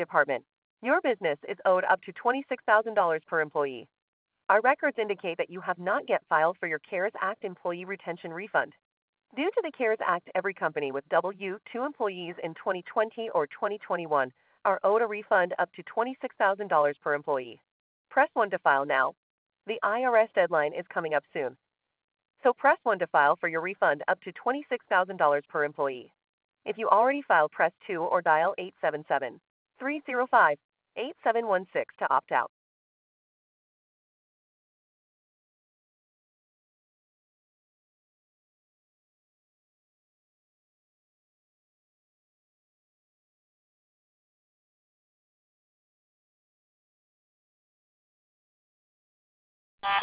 Department. Your business is owed up to $26,000 per employee. Our records indicate that you have not yet filed for your CARES Act employee retention refund. Due to the CARES Act, every company with W-2 employees in 2020 or 2021 are owed a refund up to $26,000 per employee. Press 1 to file now. The IRS deadline is coming up soon. So press 1 to file for your refund up to $26,000 per employee. If you already filed, press 2 or dial 877-305-8716 to opt out.